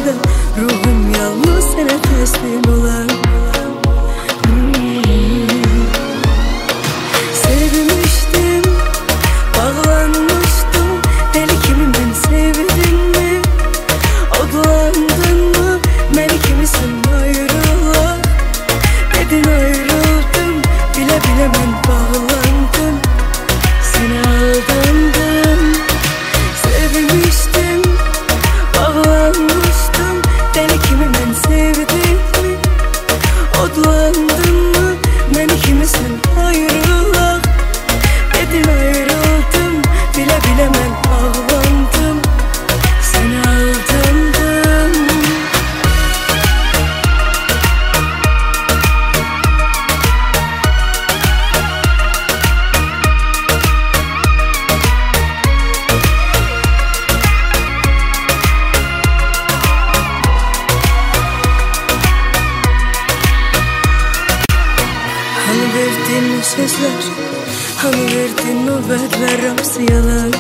da ruhum yalnız sana teslim olar. Sevmiştim, bağlanmıştım. Deli kimi ben sevdin mi? Odlandın mı? Beni kimisin ayrıla? Dedin ayrıldım, bile bile ben bağlandım. Seni aldandım. Sevmiştim, bağlanmıştım. Deli kimi ben sevdin mi? Odlandın mı? Beni kimisin ayrıla? Dedin ayrıldım, bile bile ben bağlandım. Seni aldandım. Hani verdin o sözler, hani verdin o vədlər, hamısı yalan.